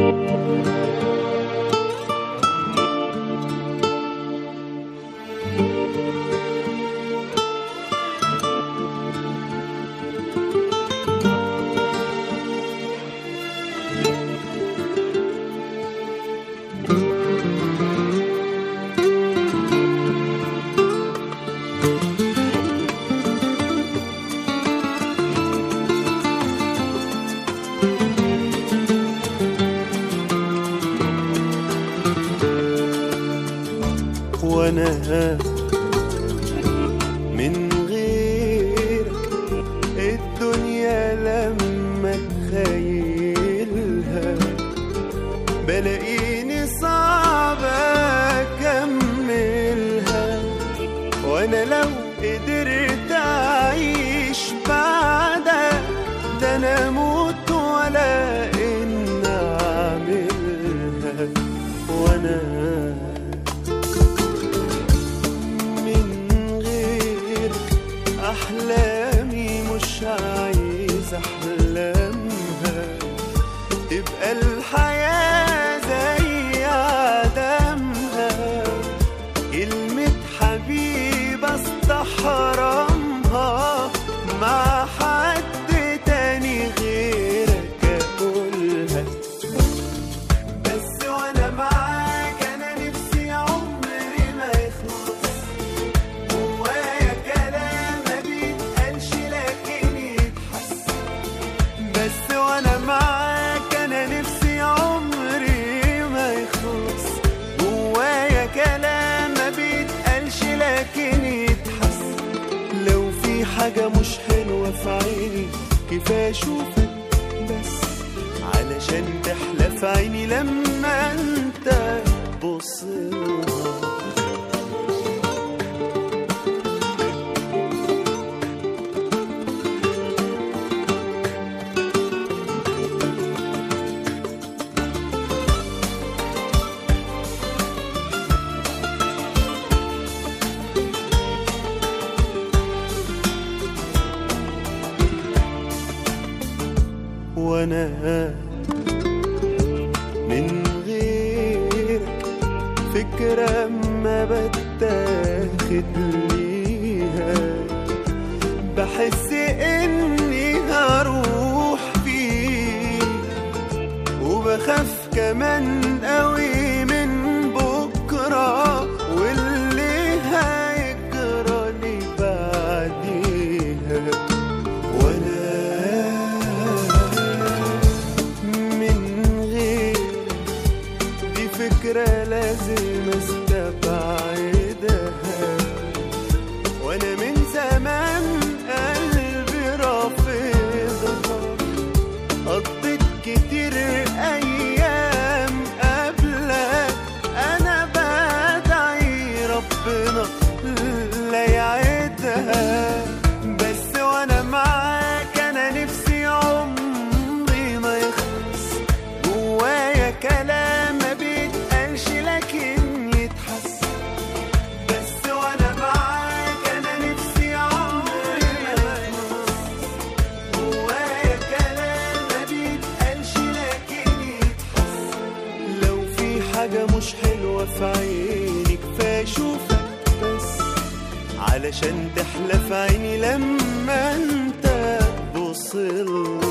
وانا من غيرك الدنيا لما اتخيلها بلاقيني صعب اكملها. وانا لو قدرت اعيش بعدك ده انا اموت ولا ان اعملها. وانا أحلامي مش عايز أحلامها تبقى الحياة زي عدمها. كلمة حبيب استحرمها مع حد تاني غيرك أقولها. بس وأنا معاك أنا نفسي عمري ما يخلص. جوايا كلام ما بيتقالش لكن يتحس. بس وأنا معاك أنا نفسي عمري ما يخلص. جوايا كلام ما بيتقالش لكن يتحس. لو في حاجة مش حلوة في عيني كفاية أشوفك بس علشان تحلى في عيني لما أنت تبصلها. وانا من غيرك فكرة ما بتاخد ليها. بحس اني هروح فيها وبخاف كمان قوي من بكرة واللي هيجرى لي بعديها. وانا فكرة لازم استبعدها. وانا من زمان قلبي رافضها. قضيت كتير ايام قبلك انا بدعي ربنا لا يعيدها. بس وانا معاك انا نفسي عمري ما يخلص. جوايا كلام لكن يتحس. بس وانا معاك انا نفسي عمري ما يخلص. جوايا كلام ما بيتقالش لكن يتحس. لو في حاجة مش حلوة في عيني كفاية اشوفك بس علشان تحلى في عيني لما انت تبصلها.